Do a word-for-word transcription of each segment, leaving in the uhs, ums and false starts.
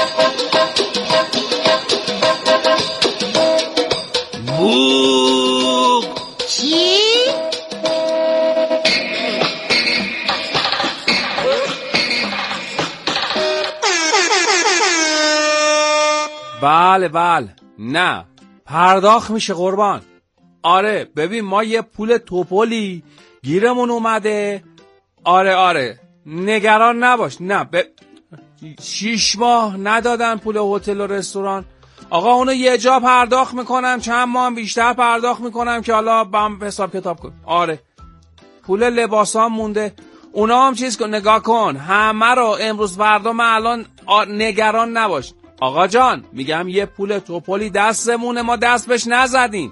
بوق. چی؟ بله بله، نه پرداخت میشه قربان. آره ببین ما یه پول توپلی گیرمون اومده. آره آره نگران نباش. نه ب... شیش ماه ندادن پول هتل و رستوران. آقا اونو یه جا پرداخت میکنم، چند ماه هم بیشتر پرداخت میکنم که حالا بام حساب کتاب کن. آره پول لباسام مونده، اونا هم چیز کن. نگاه کن همه رو امروز فردا. من الان آ... نگران نباش آقا جان. میگم یه پول توپلی دستمونه، ما دست بهش نزدیم.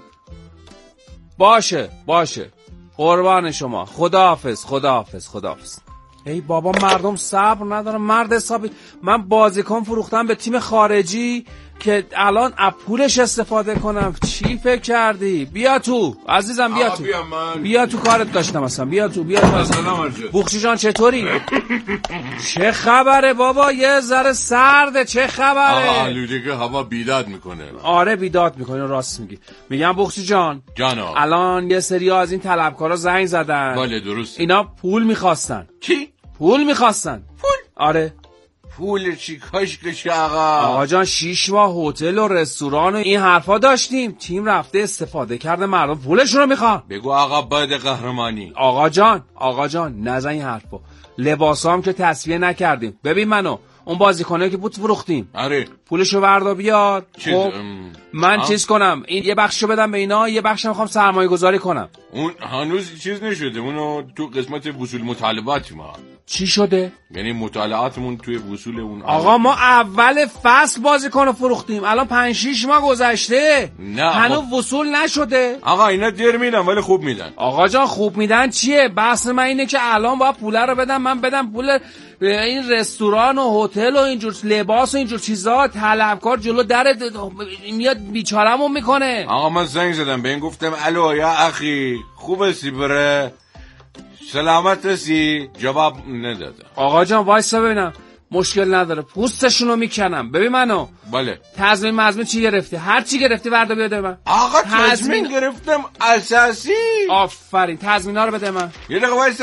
باشه باشه قربان شما. خداحافظ خداحافظ خداحافظ. ای بابا مردم صبر ندارم. مرد حسابی من بازیکن فروختم به تیم خارجی که الان از پولش استفاده کنم. چی فکر کردی؟ بیا تو عزیزم، بیا تو بیا, من. بیا تو کارت داشتم اصلا. بیا تو بیا تو. بوخچی جان چطوری؟ چه خبره بابا؟ یه ذره سرده. چه خبره؟ آقا آلودگی هوا بیداد میکنه. آره بیداد میکنه، راست میگی. میگم بوخچی جان جانا الان یه سری از این طلبکارا زنگ زدن. بله درست. اینا پول میخواستن. چی؟ پول میخواستن. پول؟ آره. پول چی کاشکش آقا؟ آقا جان شیش ماه هتل و رستوران و این حرفا داشتیم، تیم رفته استفاده کرده، مردم پولشون رو میخوان. بگو آقا بعد قهرمانی. آقا جان آقا جان نزن این حرفا. لباسام که تصفیه نکردیم. ببین منو اون بازیکنه که بود فروختیم. آره پولشو وردا بیار. خب من چیز کنم این یه بخشو بدم به اینا، یه بخشم میخوام سرمایه گذاری کنم. اون هنوز چیز نشده، اونو تو قسمت وصول مطالبات ما. چی شده؟ یعنی مطالعاتمون توی وصول اون. آقا ما اول فصل بازیکن فروختیم، الان پنج شیش ماه گذشته نه هنوز خب. وصول نشده. آقا اینا دیر میدن ولی خوب میدن. آقا جان خوب میدن چیه؟ بحث من اینه که الان باید پول رو بدم. من بدم پول این رستوران و هتل و اینجور لباس و اینجور چیزا. طلبکار جلو در میاد بیچاره‌مون میکنه. آقا من زنگ زدم به این گفتم الو یا اخی خوب هستی بره سلامت هستی؟ جواب نداده. آقا جان وایسا ببینم. مشکل نداره پوستشونو میکنم. ببین منو. بله. تضمین مضمین چی گرفتی؟ هر چی گرفتی وردا بده من. آقا تضمین گرفتم اساسی. آفرین تضمینا رو بده من. یه دقیقه وایسا.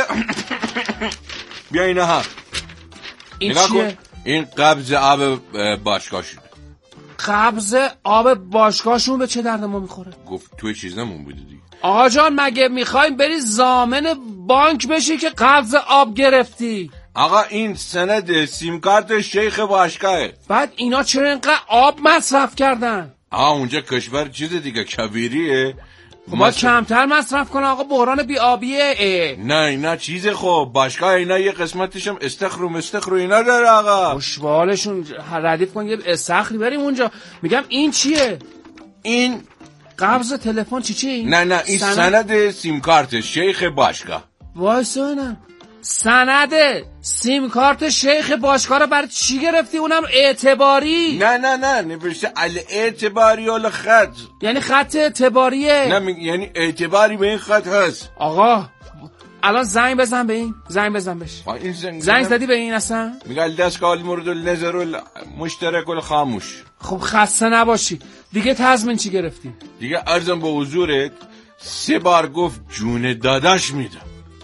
بیا اینا ها. این چیه؟ این قبض آب باشگاهشون. قبض آب باشگاهشون به چه درد ما میخوره؟ گفت توی چیزمون بوده دیگه. آقا جان مگه میخوایم بری ضامن بانک بشی که قبض آب گرفتی؟ آقا این سند سیم کارت شیخ باشگاهه. بعد اینا چرا اینقدر آب مصرف کردن؟ آقا اونجا کشور چیز دیگه کبیریه. خب باید کمتر مصرف کنه آقا، بحران بی آبیه. نه اینا چیز خوب باشگاه اینا یه قسمتش هم استخر و مستخر و اینا داره آقا. خوشبالشون ردیف کن یه استخری بریم اونجا. میگم این چیه؟ این قبض تلفن چی چی این؟ نه نه این سند, سند سیم کارت شیخ باشگاه. وایسا اینم سند سیم کارت شیخ باشگاه رو برای چی گرفتی؟ اونم اعتباری؟ نه نه نه نوشته ال اعتباری ال خط. یعنی خط اعتباریه؟ نه می... یعنی اعتباری به این خط هست. آقا الان زنگ بزن به این. زنگ بزن بهش. این زنگ, زنگ زدی به این اصلا؟ میگه دست کال مورد النظر مشترک الخاموش. خب خسته نباشی. دیگه تضمین چی گرفتی؟ دیگه عرضم به حضورت سه بار گفت جون داداش میدم.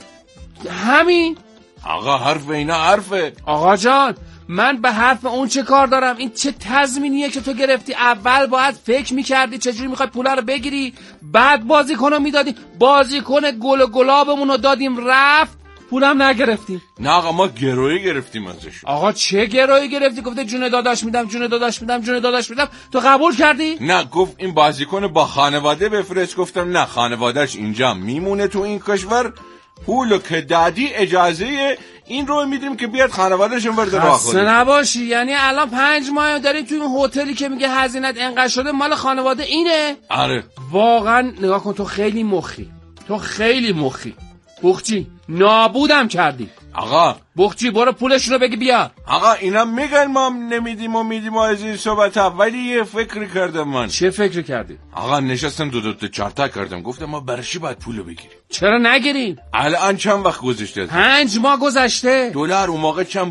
همین؟ آقا حرف اینا حرفه. آقا جان من به حرف اون چه کار دارم؟ این چه تضمینیه که تو گرفتی؟ اول باید فکر میکردی چجوری میخوای پولا رو بگیری، بعد بازیکنو میدادی. بازیکن گل و گلابمون رو دادیم رفت، پولم نگرفتیم. نه آقا ما گروی گرفتیم ازش. آقا چه گروی گرفتی؟ گفته جون داداش میدم جون داداش میدم جون داداش میدم. تو قبول کردی؟ نه گفت این بازیکن با خانواده بفرست. گفتم نه خانوادهش اینجا میمونه تو این کشور، پولو که دادی اجازه این رو میدیم که بیاد خانواده‌شون ورده راه کنه. خسته نباشی. یعنی الان پنج ماه داریم توی اون هتلی که میگه هزینه‌ت انقدر شده مال خانواده اینه؟ آره واقعا نگاه کن تو خیلی مخی. تو خیلی مخی. بوخچی نابودم کردی. آقا بوخچی برو پولش رو بگی بیا. آقا اینا میگن ما نمیدیم و میدیم و از این صحبت ها، ولی یه فکر کردم من. چه فکر کردی؟ آقا نشستم دو دو تا چارتا کردم گفتم ما برشی باید پولو بگیریم. چرا نگیریم؟ الان چند وقت گذشته؟ پنج ماه گذشته. دلار اون موقع چند بوده؟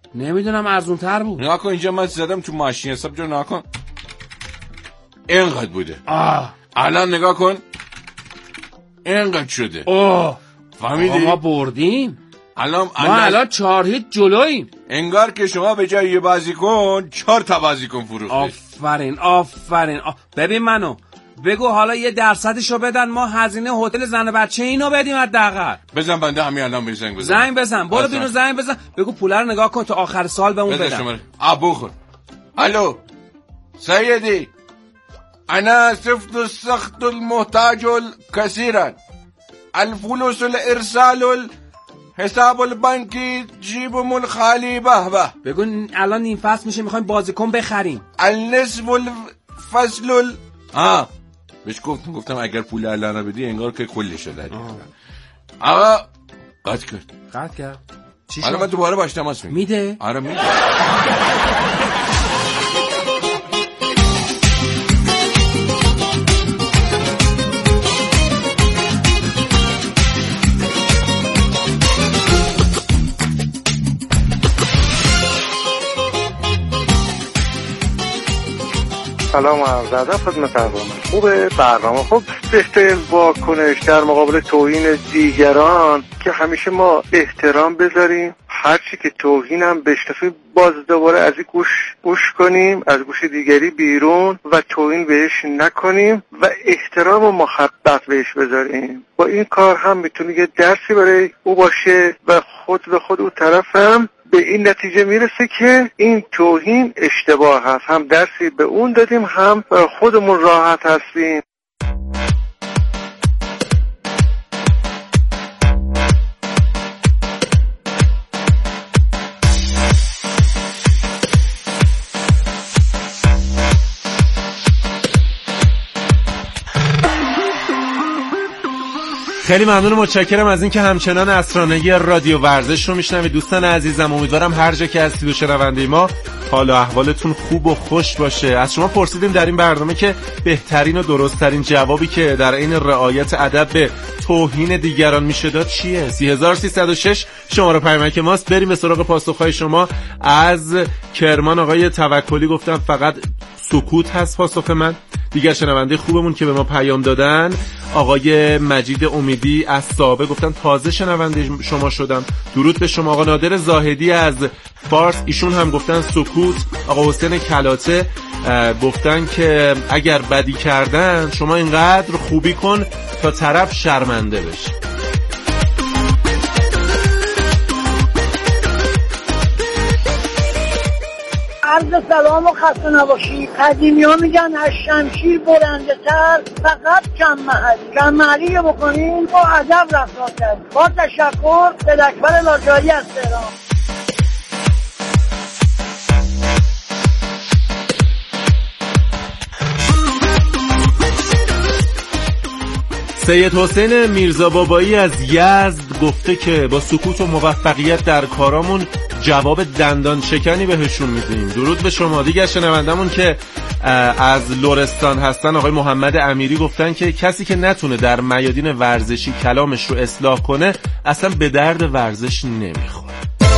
نمیدونم ارزون تر بود. نگاه کن اینجا من زدم تو ماشین حساب جو، نگاه کن اینقدر بوده. آه الان نگاه کن اینقدر شده. اوه فهمیدی؟ ما بردیم. الان ما الان چهار هیچ جلوییم. انگار که شما به جای یه بازیکن چهار تا بازیکن فروختید. آفرین آفرین. آف... ببین منو بگو حالا یه درصدشو بدن ما هزینه هتل زن و بچه اینو بدیم حداقل. بزن بنده همین الان به زنگ بزن. زنگ بزن. برو بینو زنگ بزن. بگو پولا رو نگاه کن تا آخر سال بهمون بدن. شما ابو خور. الو سیدی انا سفت السخط المحتاج كثيرا الفلوس الارسال حساب البنکی جیبم الخالی به به. بگو الان این فصل میشه میخوایم بازیکن بخریم. النصف الفصل ال... آه بهش گفتم گفتم اگر پول الان بدی انگار که کلش دادی. آقا قطع کرد. قطع کرد. چی شد؟ حالا من دوباره باش تماس میگیرم. میده؟ آره میده. سلام عرض ادب خدمت عوام. خوبه برنامه خوب بهتر واکنش در مقابل توهین دیگران که همیشه ما احترام بذاریم، هرچی که توهینم بشنفیم باز دوباره از این گوش گوش کنیم، از گوش دیگری بیرون و توهین بهش نکنیم و احترام و محبت بهش بذاریم. با این کار هم میتونه یه درسی برای او باشه و خود به خود او طرفم به این نتیجه میرسه که این توهین اشتباه هست. هم درسی به اون دادیم هم خودمون راحت هستیم. خیلی ممنون و متشکرم از اینکه همچنان اسرانگی رادیو ورزش رو میشنوید. دوستان عزیزم امیدوارم هر جا که هستید و شنونده ما حال و احوالتون خوب و خوش باشه. از شما پرسیدیم در این برنامه که بهترین و درستترین جوابی که در این رعایت ادب به توهین دیگران میشه داد چیه؟ سه هزار و سیصد و شش شماره پیامک ماست. بریم به سراغ پاسخهای شما. از کرمان آقای توکلی گفتن فقط سکوت هست پاسخ من. دیگر شنونده خوبمون که به ما پیام دادن آقای مجید امیدی از سابه گفتن تازه شنونده شما شدم. درود به شما. آقا نادر زاهدی از فارس ایشون هم گفتن سکوت. آقا حسین کلاته گفتن که اگر بدی کردن شما اینقدر خوبی کن تا طرف شرمنده بشه. عرض سلام و خسته نباشی. قدیمی ها میگن از شمشیر برنده تر فقط کم محلی. کم محلی رو بکنیم با ادب رفتار کرد. با تشکر به اکبر لاجاری از تهران. سید حسین میرزا بابایی از یزد گفته که با سکوت و موفقیت در کارامون جواب دندان شکنی بهشون میدیم. درود به شما. دیگر شنوندمون که از لرستان هستن آقای محمد امیری گفتن که کسی که نتونه در میادین ورزشی کلامش رو اصلاح کنه اصلا به درد ورزش نمیخوره.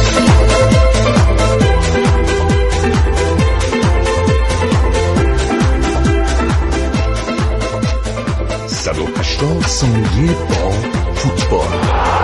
صد و هشتاد ثانیه با فوتبال.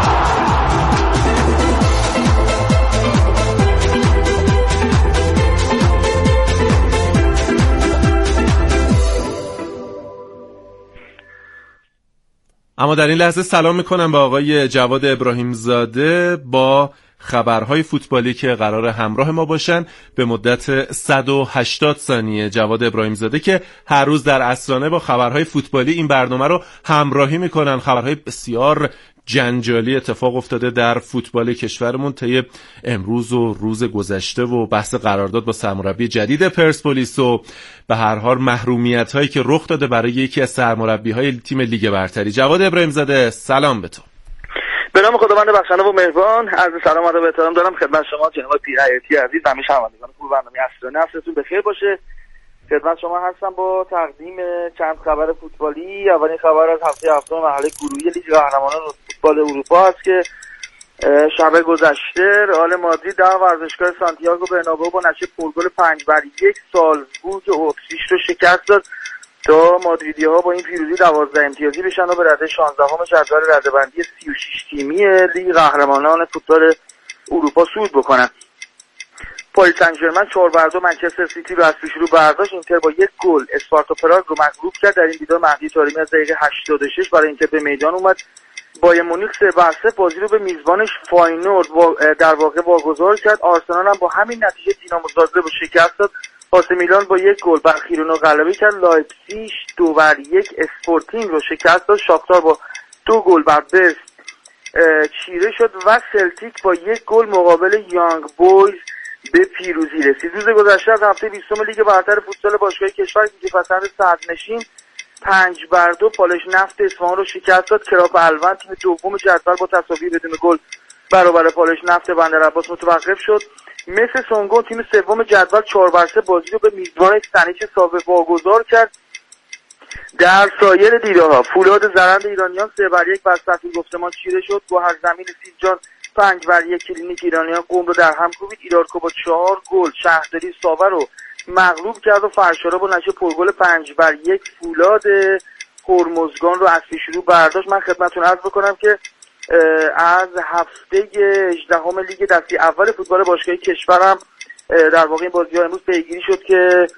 اما در این لحظه سلام میکنم به آقای جواد ابراهیم زاده با خبرهای فوتبالی که قرار همراه ما باشن به مدت صد و هشتاد ثانیه. جواد ابراهیم زاده که هر روز در اسرانه با خبرهای فوتبالی این برنامه رو همراهی میکنن. خبرهای بسیار جنجالی اتفاق افتاده در فوتبال کشورمون طی امروز و روز گذشته و بحث قرارداد با سرمربی جدید پرسپولیس و به هر حال محرومیت هایی که رخ داده برای یکی از سرمربی های تیم لیگ برتری. جواد ابراهیم زاده سلام به تو. به نام خداوند بخشنده و مهربان. عرض سلام و ادب و احترام دارم خدمت شما جناب پیرحیاتی عزیز. همیشه شنوندگان خوب برنامه اسرانه هستون بخیر باشه. خدمت شما هستم با تقدیم چند خبر فوتبالی. اولین خبر از هفته هفتم مرحله گروهی لیگ قهرمانان فوتبال اروپا است که شب گذشته رئال مادرید در ورزشگاه سانتیاگو برنابئو با نتیجه پرگل پنج بر یک سالزبورگ اتریش رو شکست داد تا مادریدی‌ها با این پیروزی دوازده امتیازی بشن و به رده شانزدهم جدول رده‌بندی سی و شش تیمی لیگ قهرمانان فوتبال اروپا صعود بکنن. پاریس سن ژرمن چهار بر دو منچستر سیتی رو از پیش رو برداشت. اینتر با یک گل اسپارتا پراگ رو مغلوب کرد. در این دیدار مهدی طارمی از دقیقه هشتاد و شش برای اینتر به میدان اومد. بایر مونیخ سه بر صفر بازی رو به میزبانش فاینورد در واقع واگذار کرد. آرسنال هم با همین نتیجه دینامو زاگرب رو شکست داد. آسی میلان با یک گل بر خیرونو غلبه کرد. لایپزیگ دو بر یک اسپورتینگ رو شکست داد. شاختار با دو گل بر برست چیره شد و سلتیک با یک گل مقابل یانگ بویز به پیروزی رسید. روز گذشته از هفته بیستم لیگ برتر فوتبال باشگاه کشور که پسند صدرنشین پنج بر دو پالش نفت اصفهان رو شکست داد. کراپ الوند تیم دوم جدول با تساوی بدون گل برابر پالش نفت بندرعباس متوقف شد. مثل سونگون تیم سوم جدول چهار بر سه بازی رو به میزبان سنیچ ساوه واگذار کرد. در سایر دیدارها فولاد زرند ایرانیان سه بر یک بر صفی گفتمان چیره شد. گوهر زمین سیرجان پنج بر یک کلینیک ایرانیان قم رو در هم کوبید. ایرارکو با چهار گل شهرداری ساوه رو مغلوب کرد و فرشارا با نتیجه پرگل پنج بر یک فولاد هرمزگان رو از پیش رو برداشت. من خدمتتون عرض بکنم که از هفته هجدهم لیگ دسته اول فوتبال باشگاهی کشورم در واقع این بازی‌ها امروز پیگیری شد که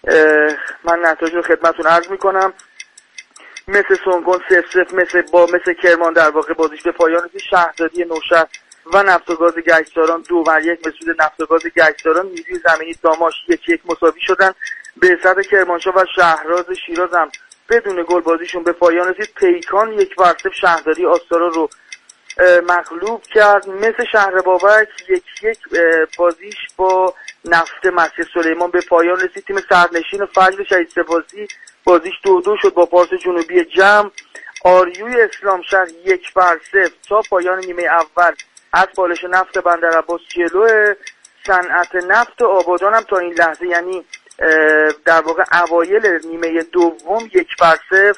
من نتایج رو خدمتتون عرض میکنم. مثل سونگون صفر صفر مثل با مثل کرمان در واقع بازیش به پایان رسید. شهرداری نوشهر و نفت و گاز گچساران دو بر یک مسعود نفت و گاز گچساران نیروی زمینی داماش یک یک مساوی شدن. بهزاد کرمانشاه و شهرراز شیراز هم بدون گل بازیشون به پایان رسید. پیکان یک بر صفر شهرداری آستارا رو مغلوب کرد. مثل شهر بابک یک یک بازیش با نفت مسجد سلیمان به پایان رسید. تیم سرنشین فجر شهید سپاسی بازیش دو دو شد با پاس جنوبی جمع. آریوی اسلام شهر یک بر صفر تا پایان نیمه اول از پالش نفت بندرعباس جلوه. صنعت نفت آبادان هم تا این لحظه یعنی در واقع اوایل نیمه دوم یک بر صفر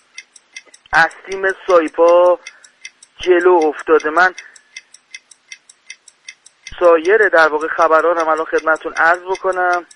از تیم سایپا جلو افتاده. من سایر در واقع خبران هم الان خدمتتون عرض بکنم.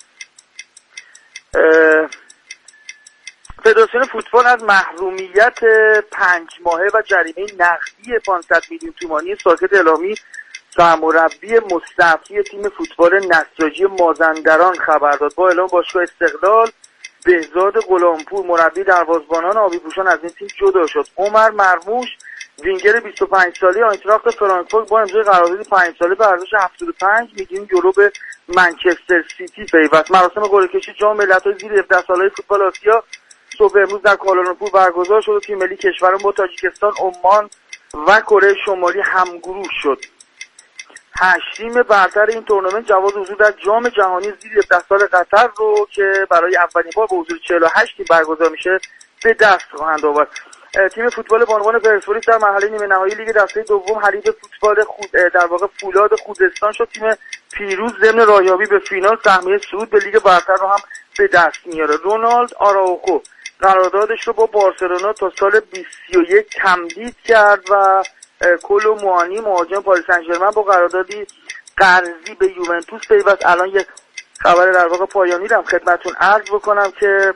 فدراسیون فوتبال از محرومیت پنج ماهه و جریمه نقدی پانصد میلیون تومانی ساکت اعلامی سرمربی مستعفی تیم فوتبال نساجی مازندران خبر داد. با اعلام باشگاه استقلال بهزاد غلامپور مربی دروازه‌بانان آبی پوشان از این تیم جدا شد. عمر مرموش وینگر بیست و پنج ساله آینتراخت فرانکفورت با امضای قراردادی پنج ساله به ارزش هفتاد و پنج میلیون یورو به منچستر سیتی پیوست. مراسم قرعه‌کشی جام ملت‌های زیر هفده ساله‌های فوتبال آسیا صبح امروز در کوالالامپور برگزار شد و تیم ملی کشورمان با تاجیکستان، عمان و کره شمالی همگروه شد. هشت تیم برتر این تورنمنت جواز حضور در جام جهانی زیر هفده سال قطر رو که برای اولین بار با حضور چهل و هشت تیم برگزار میشه به دست خواهند آورد. تیم فوتبال بانوان پرسپولیس در مرحله نیمه نهایی لیگ دسته دوم حریف فوتبال خود در واقع فولاد خوزستان شد. تیم پیروز ضمن راهیابی به فینال سهمیه صعود به لیگ برتر رو هم به دست میاره. رونالد آراوخو قراردادش رو با بارسلونا تا سال بیست و یک تمدید کرد و کولو موانی مهاجم پاریس سن ژرمن با قراردادی قرضی به یوونتوس پیوست. الان یک خبر در واقع پایانی رو هم خدمتتون عرض بکنم که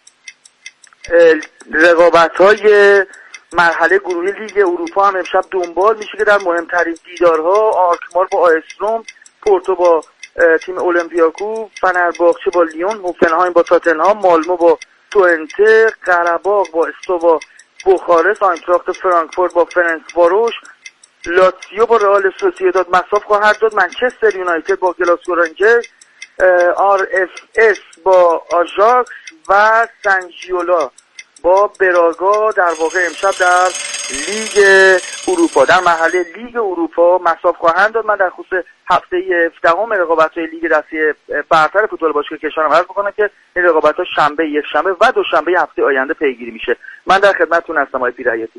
رقابت‌های مرحله گروهی لیگ اروپا هم امشب دنبال میشه که در مهمترین دیدارها آرکمار با آیس روم، پورتو با تیم اولمپیاکو، فنرباغچه با لیون، هوفنهایم با تاتنهام، مالمو با توئنته، قره‌باغ با استوا بوخارست، آینتراخت فرانکفورت با فرانکفورت، لاتزیو با رئال سوسییداد مصاف خواهد داد. منچستر یونایتد با گلاسگو رنجرز، آر اف اس با آژاکس و سنجیولا با براگا در واقع امشب در لیگ اروپا در مرحله لیگ اروپا مصاف خواهند داد. من در خصوص هفته هفدهم رقابت‌های لیگ دسته برتر فوتبال باشگاه کشورم عرض می‌کنم که این رقابت‌ها شنبه، یک شنبه و دوشنبه هفته آینده پیگیری میشه. من در خدمتتون هستم آقای پیرحیاتی.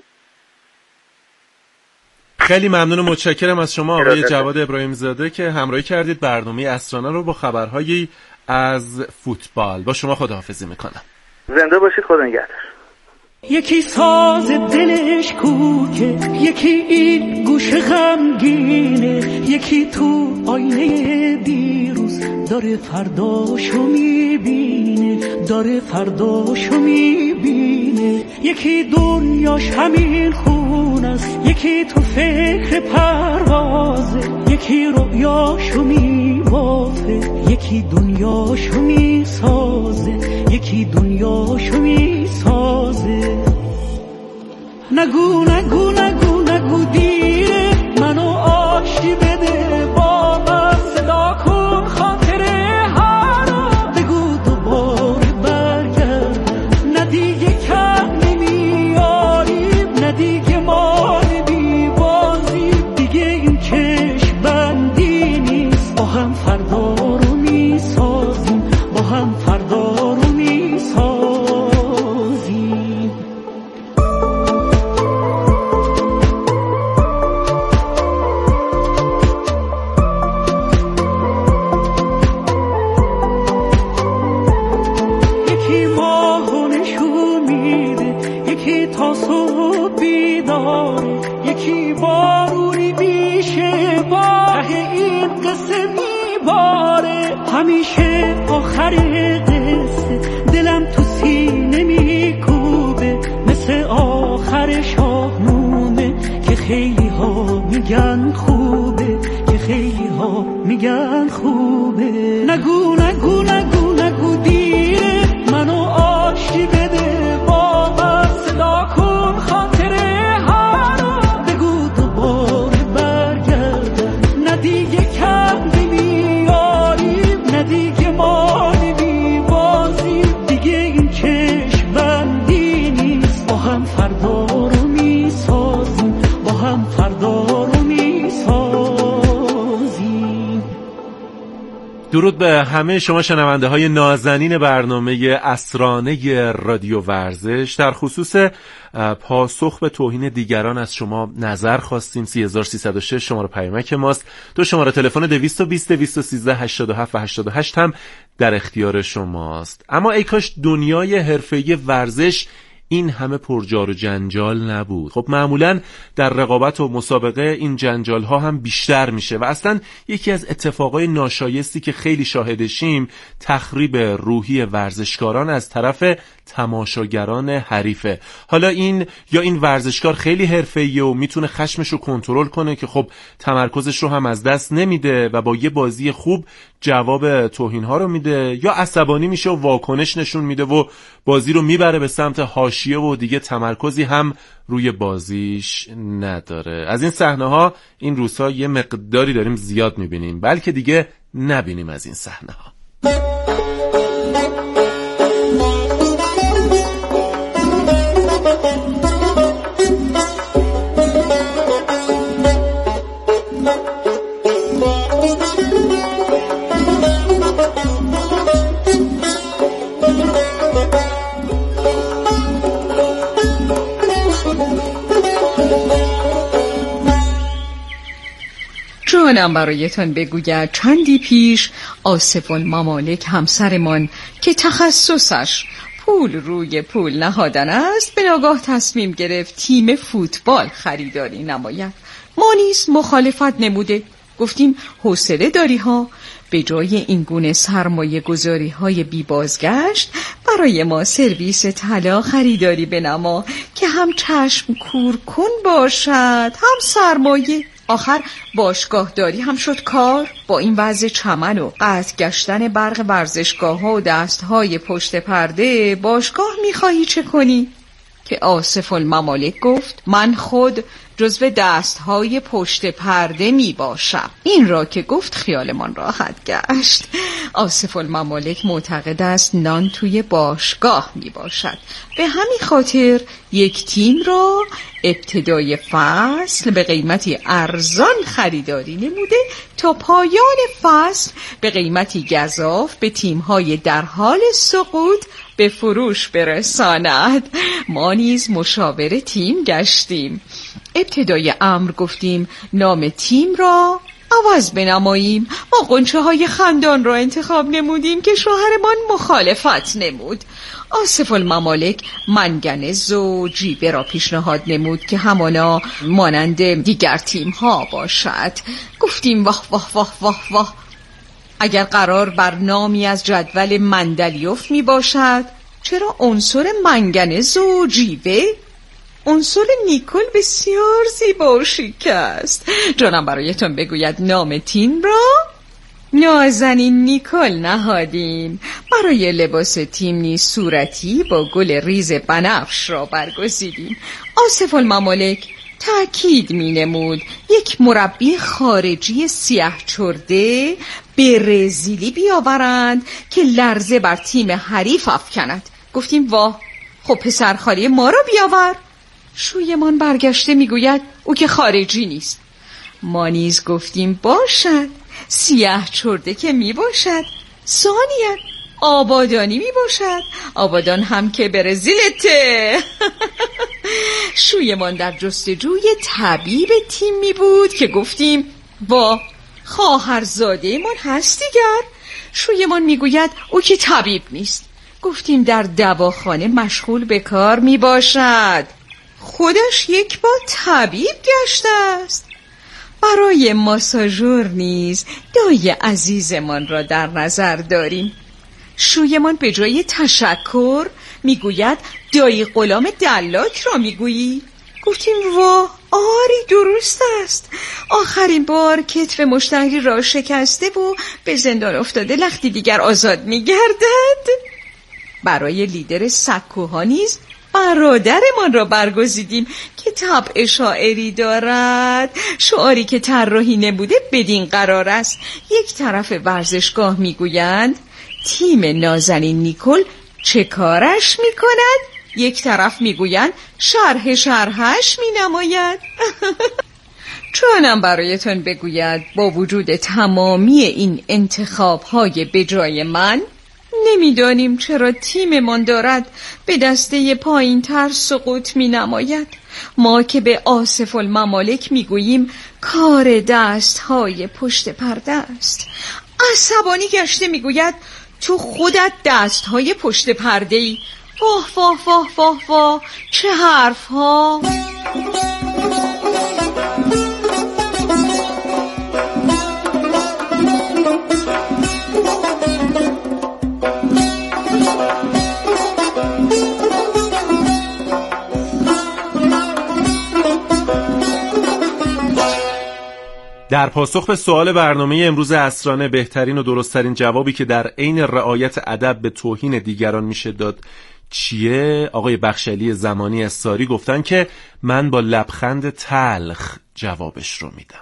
خیلی ممنون و متشکرم از شما آقای جواد ابراهیم زاده که همراهی کردید برنامه اسرانه رو با خبرهایی از فوتبال. با شما خداحافظی میکنم. زنده باشید. خدا نگهدار. یکی ساز دلش کوکه، یکی این گوش غمگینه، یکی تو آینه دیروز داره فرداشو میبینه، داره فرداشو میبینه. یکی دنیاش همین خونه است، یکی تو فکر پروازه، یکی رویاشو میبافه، یکی دنیاشو میسازه، یکی دنیاشو میسازه. نگو نگو نگو نگو دیره، منو آشتی بده با من، صدا کن خاطره ها رو، بگو دوباره برگرد، نه دیگه کم نمیاریم، نه دیگه ما نمیبازیم، دیگه این کش بندی نیست، با هم فردا رو میسازیم، با هم فردا رو میسازیم. تا صبح بیداره، یکی بارونی میشه با ته این قصه میباره، همیشه آخر قصه دلم تو سینه میکوبه، مثل آخر شاهنامه که خیلی ها میگن خوبه، که خیلی ها میگن خوبه. نگو نگو نگو نگو دیره، منو آشتی بده با من، صدا کن خاطره ها رو، بگو دوباره برگردن، نه دیگه کم نمیاریم، نه دیگه ما نمیبازیم، دیگه این چشم بندی نیست، با هم فردا رو میسازیم، با هم فردا رو میسازیم. درود به همه شما شنونده های نازنین برنامه عصرانه رادیو ورزش. در خصوص پاسخ به توهین دیگران از شما نظر خواستیم. سه هزار و سیصد و شش شماره پیامک ماست. دو شماره تلفن دویست و بیست دویست و سیزده هشتاد و هفت و هشتاد و هشت هم در اختیار شماست. اما ای کاش دنیای حرفه‌ای ورزش این همه پرجار و جنجال نبود. خب معمولاً در رقابت و مسابقه این جنجال ها هم بیشتر میشه و اصلاً یکی از اتفاقای ناشایستی که خیلی شاهدشیم تخریب روحی ورزشکاران از طرف تماشاگران حریفه. حالا این یا این ورزشکار خیلی حرفه‌ایه و میتونه خشمش رو کنترل کنه که خب تمرکزش رو هم از دست نمیده و با یه بازی خوب جواب توهین ها رو میده، یا عصبانی میشه و واکنش نشون میده و بازی رو میبره به سمت حاشیه و دیگه تمرکزی هم روی بازیش نداره. از این صحنه ها این روزها یه مقداری داریم زیاد میبینیم، بلکه دیگه نبینیم از این صحنه ها. جانم برایتان بگوید چندی پیش آصف الممالک همسرمان که تخصصش پول روی پول نهادن است به ناگاه تصمیم گرفت تیم فوتبال خریداری نماید. ما نیز مخالفت نموده، گفتیم حوصله داری ها، به جای این گونه سرمایه گذاری های بی بازگشت برای ما سرویس طلا خریداری بنما که هم چشم کور کن باشد هم سرمایه. آخر باشگاه داری هم شد کار. با این وضع چمن و قطع گشتن برق ورزشگاه ها و دست های پشت پرده باشگاه میخواهی چه کنی؟ که آصف الممالک گفت من خود جزو دست های پشت پرده می باشم. این را که گفت خیالمان راحت گشت. آصف الممالک معتقد است نان توی باشگاه می باشد. به همین خاطر یک تیم را ابتدای فصل به قیمتی ارزان خریداری نموده تا پایان فصل به قیمتی گزاف به تیم‌های در حال سقوط به فروش برساند. ما نیز مشاور تیم گشتیم. ابتدای امر گفتیم نام تیم را عوض بنماییم. ما قنچه های خندان را انتخاب نمودیم که شوهرمان مخالفت نمود. آصف الممالک منگنز و جیوه را پیشنهاد نمود که همانا مانند دیگر تیم ها باشد. گفتیم واه واه واه واه واه، اگر قرار بر نامی از جدول مندلیوف می باشد، چرا عنصر منگنز و جیوه؟ عنصر نیکل بسیار زیبا و شیک است. جانم برایتان بگوید نام تیم را نازنین نیکل نهادیم. برای لباس تیم نیز صورتی با گل ریز بنفش را برگزیدیم. آصف الممالک تأکید می نمود یک مربی خارجی سیاه چرده برزیلی بیاورند که لرزه بر تیم حریف افکند. گفتیم واه، خب پسرخالی ما را بیاور. شویمان برگشته میگوید او که خارجی نیست. ما نیز گفتیم باشد، سیاه چرده که می باشد. ثانیاً آبادانی می باشد، آبادان هم که برزیلته. شویمان در جستجوی طبیب تیم می بود که گفتیم با خواهرزاده من هست دیگر. شویمان می گوید او که طبیب نیست. گفتیم در دواخانه مشغول به کار می باشد، خودش یک بار طبیب گشته است. برای ماساژور نیز دای عزیزمان را در نظر داریم. شویمان به جای تشکر میگوید دایی غلام دلاک را میگویی؟ گفتیم واه، آری درست است. آخرین بار کتف مشتری را شکسته و به زندان افتاده، لختی دیگر آزاد میگردد. برای لیدر سکوها نیز برادرمان را برگزیدیم که طبع شاعری دارد. شعاری که طراحی نبوده بدین قرار است: یک طرف ورزشگاه میگویند تیم نازنین نیکل چه کارش میکند، یک طرف میگویند شرح شرحش مینماید. چونم برایتان بگوید با وجود تمامی این انتخاب‌های بجای من، نمیدانیم چرا تیممان دارد به دسته پایین تر سقوط می نماید. ما که به آصف الممالک می گوییم کار دست های پشت پرده است. عصبانی گشته می گوید تو خودت دست های پشت پرده ای. واه واه واه واه واه، چه حرف ها. در پاسخ به سوال برنامه امروز عصرانه، بهترین و درستترین جوابی که در عین رعایت ادب به توهین دیگران میشه داد چیه؟ آقای بخشلی زمانی از ساری گفتن که من با لبخند تلخ جوابش رو میدم.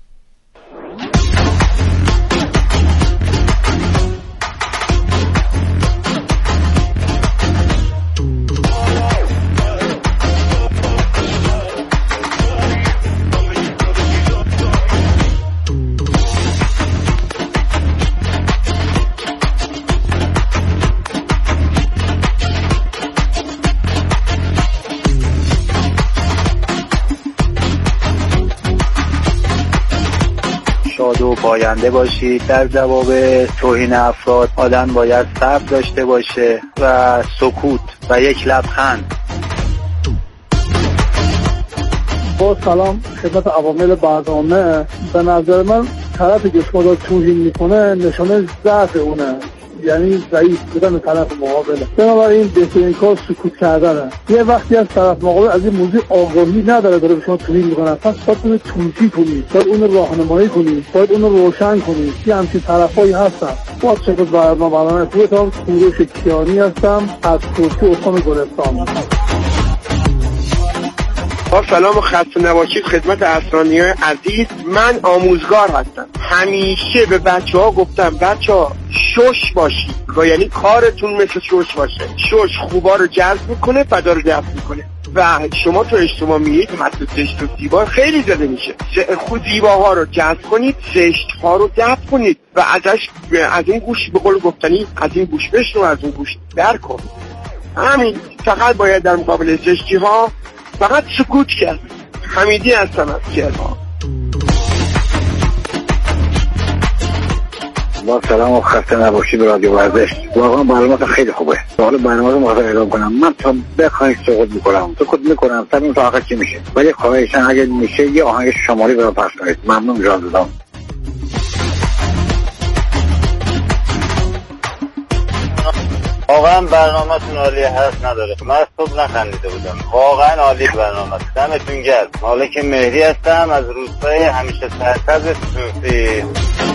و پاینده باشید. در جواب توهین افراد آدم باید صبر داشته باشه و سکوت و یک لبخند. با سلام خدمت عوامل برنامه. به نظر من طرفی که شما را توهین میکنه نشانه ضعف اونه، یعنی ضعیف بودن طرف مقابله. بنابراین بهترین کار سکوت کردنه. یه وقتی از طرف مقابل از این موضوع آگاهی نداره، داره به شما توهین میکنه، پس باید اون توصیح کنی، باید اون راهنمایی کنی، باید اون روشن کنی. یه همچین طرفایی هستن. با شکل برنامه برنامه خوبتان کوروش کیانی هستم از کرسی استان گلستان. با سلام و خسته نباشید خدمت اسرانی‌های عزیز. من آموزگار هستم. همیشه به بچه ها گفتم بچه ها شش باشید، یعنی کارتون مثل شش باشه. شش خوبا رو جذب میکنه، بدا رو دفع میکنه و شما تو اجتماع میرید مثل زشت و زیبا خیلی زده میشه. خود زیباها رو جذب کنید، زشت ها رو دفع کنید و ازش از این گوش به قول گفتنی از این گوش بشنو، از اون گوش در کن. همین. فقط باید در مقابل زشتی ها فقط سکوت کرد. حمیدی هستم از کرمان. با سلام و خسته نباشید به رادیو ورزش. واقعا برنامه خیلی خوبه. حالا برنامه رو مخاطب اعلام کنم. من تا بخواید سقوط میکنم سقوط میکنم تا اون تا آخر چی میشه. ولی خواهشاً اگه میشه یه آهنگ شمالی برام پخش کنید. ممنون جان دادم. واقعا برنامه‌تون عالی هست نداره. من صبح نخندیده بودم. واقعا عالی برنامه است. دمتون گرم. مالک مهدی هستم از روستای همیشه سرسبز سوسی.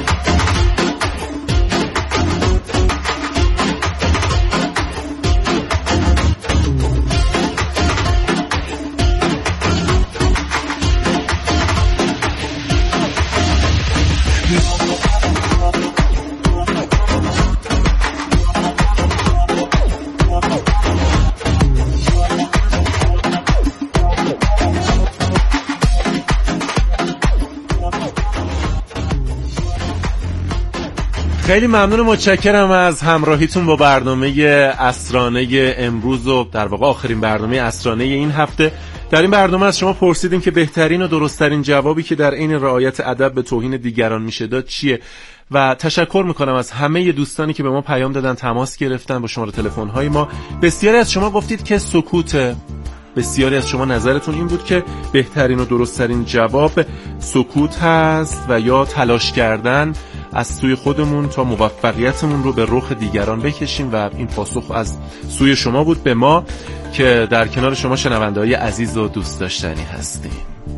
خیلی ممنون و متشکرم از همراهیتون با برنامه عصرانه امروز و در واقع آخرین برنامه عصرانه این هفته. در این برنامه از شما پرسیدیم که بهترین و درستترین جوابی که در عین رعایت ادب به توهین دیگران میشه داد چیه و تشکر میکنم از همه دوستانی که به ما پیام دادن، تماس گرفتن با شماره تلفن های ما. بسیاری از شما گفتید که سکوته، بسیاری از شما نظرتون این بود که بهترین و درستترین جواب سکوت هست و یا تلاش کردن از سوی خودمون تا موفقیتمون رو به رخ دیگران بکشیم و این پاسخ از سوی شما بود به ما که در کنار شما شنونده‌های عزیز و دوست داشتنی هستیم.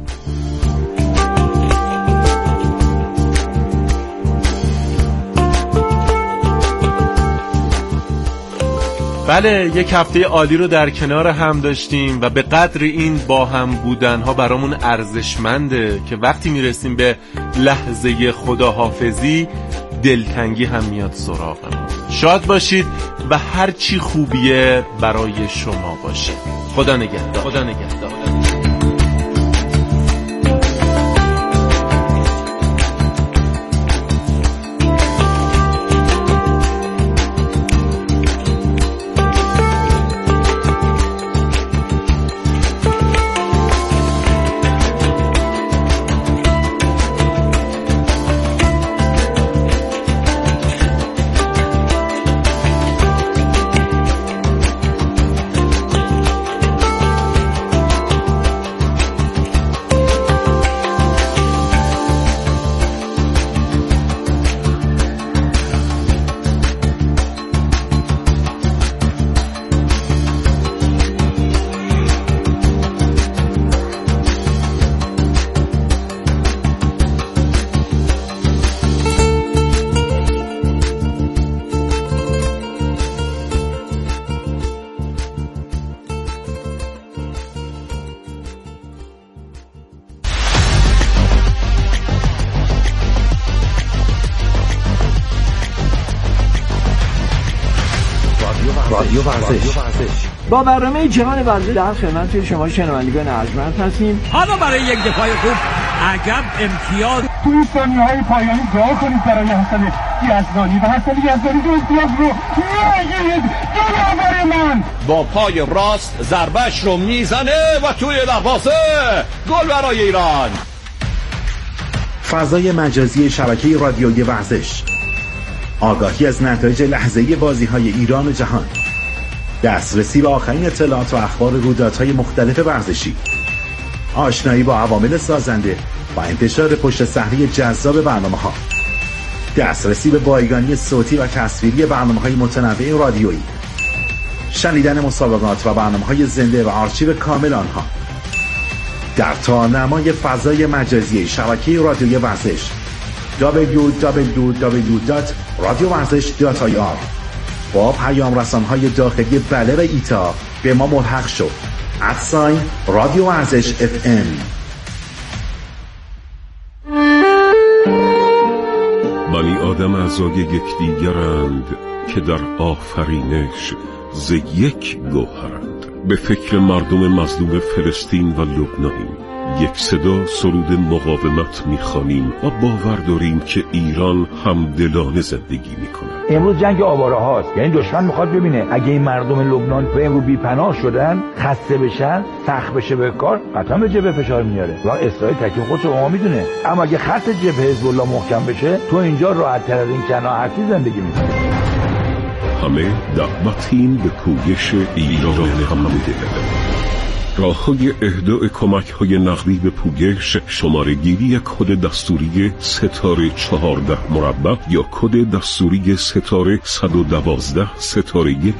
بله، یک هفته عالی رو در کنار هم داشتیم و به قدر این با هم بودن ها برامون ارزشمنده که وقتی میرسیم به لحظه خداحافظی دلتنگی هم میاد سراغمون. شاد باشید و هر چی خوبیه برای شما باشه. خدا نگهدار. خدا نگهدار. رادیو ورزش. با برنامه جهان ورزش در خدمت شما شنوندگان ارجمند هستیم. حالا برای یک دفاع خوب عقب امتیاز توی ثانیه‌های پایانی دعا کنید برای حسن یزدانی و حسن یزدانی دو امتیاز رو میگیرید. جلوبر من با پای راست ضربهش رو میزنه و توی دروازه گل برای ایران. فضای مجازی شبکه رادیویی ورزش، آگاهی از نتایج لحظه‌ای بازی‌های ایران و جهان، دسترسی به آخرین اطلاعات و اخبار رویدادهای مختلف ورزشی، آشنایی با عوامل سازنده و انتشار پشت صحنه جذاب برنامه‌ها، دسترسی به بایگانی صوتی و تصویری برنامه‌های متنوع رادیویی، شنیدن مسابقات و برنامه‌های زنده و آرشیو کامل آنها در تارنمای فضای مجازی شبکه رادیویی ورزش دبلیو دبلیو دبلیو دات رادیو ورزش دات آی آر. با پیام رسانهای داخلی بله و ایتا به ما ملحق شد. ادساین رادیو ورزش اف ام. بنی آدم اعضای یکدیگرند که در آفرینش ز یک گوهرند. به فکر مردم مظلوم فلسطین و لبنان، یک صدا سرود مقاومت میخوانیم و باور داریم که ایران همدلانه زندگی میکنه. امروز جنگ آواره هاست، یعنی دشمن میخواد ببینه اگه این مردم لبنان به امروز بی پناه شدن، خسته بشن، سخت بشه به کار، قطعا به جبهه فشار میاره و اسرائیل تکلیف خودش رو میدونه. اما اگه خط جبهه حزب الله محکم بشه، تو اینجا راحت تر از این کناعتی زندگی میکنی. همه دعوتیم به کویش ایران همدل. راه‌های اهدای کمک‌های نقدی به پویش، شماره گیری کد دستوری ستاره چهارده مربع یا کد دستوری ستاره صد و دوازده ستاره